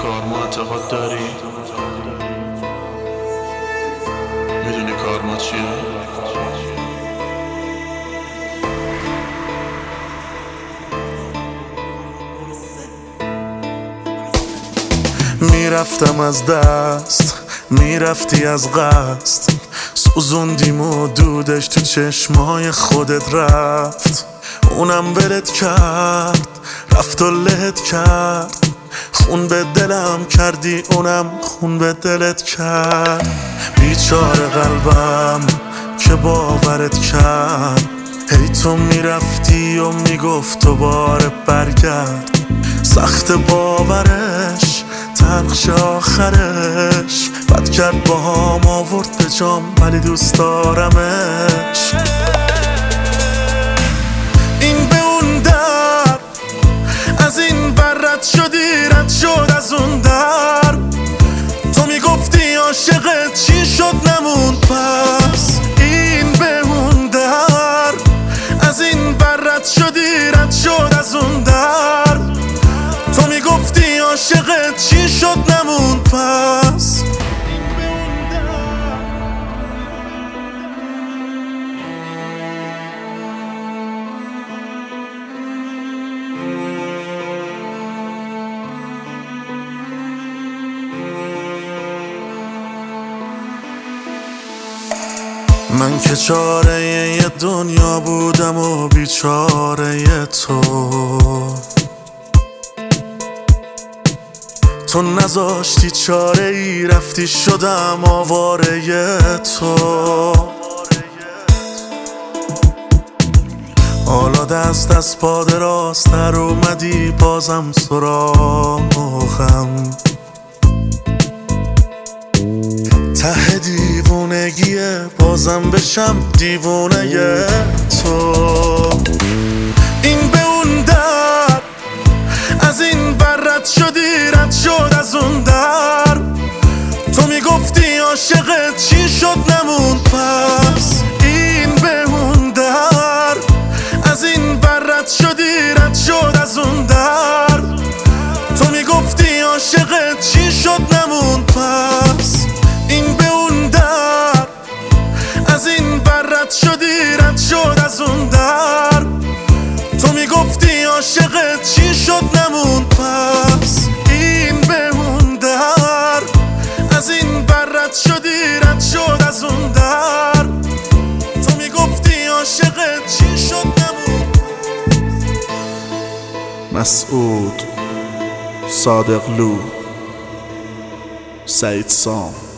کارما اعتقاد داری؟ میدونی کارما چیه؟ میرفتم از دست، میرفتی از قصد، سوزوندیم و دودش تو چشمای خودت رفت. اونم ولت کرد، رفت و لهت کرد، خون به دلم کردی، اونم خون به دلت کرد. بیچاره قلبم که باورت کرد، هی تو میرفتی و میگفت دوباره برگرد. سخت باورش، تلخش آخرش، بد کرد با هم آورد به جام، ولی دوست دارمش. این به اون در، از این بر رد شدی، رد شد از اون در. تو میگفتی عاشقت، چی شد نموند پس؟ این به اون در، از این بر رد شدی، رد شد از اون در. تو میگفتی عاشقت، چی شد نموند پس؟ من که چاره یه دنیا بودم و بیچاره تو نذاشتی چاره ای، رفتی شدم آواره تو. حالا دست از پا دراستر اومدی، بازم سراغم. ته دیوونگیه، بازم بشم دیوونه تو. این به اون در، از این بر رد شدی، رد شد از اون در. تو میگفتی عاشقت، چی شد نموند پس؟ این به اون در، از این بر رد شدی، رد شد از اون در. تو میگفتی عاشقت، چی شد نموند پس؟ این به اون در، از این بر رد شدی، رد شد از اون در. تو میگفتی عاشقت، چی شد نموند پس؟ این به اون در، از این بر رد شدی، رد شد از اون در. تو میگفتی عاشقت، چی شد نموند. مسعود صادقلو، سعید سام.